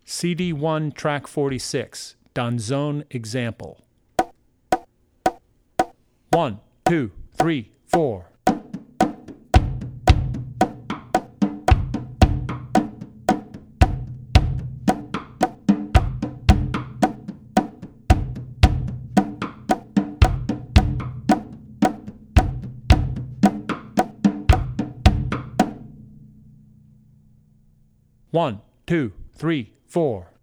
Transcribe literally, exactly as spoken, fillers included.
C D one, track forty-six, Danzone example. One, two, three, four. One, two, three, four.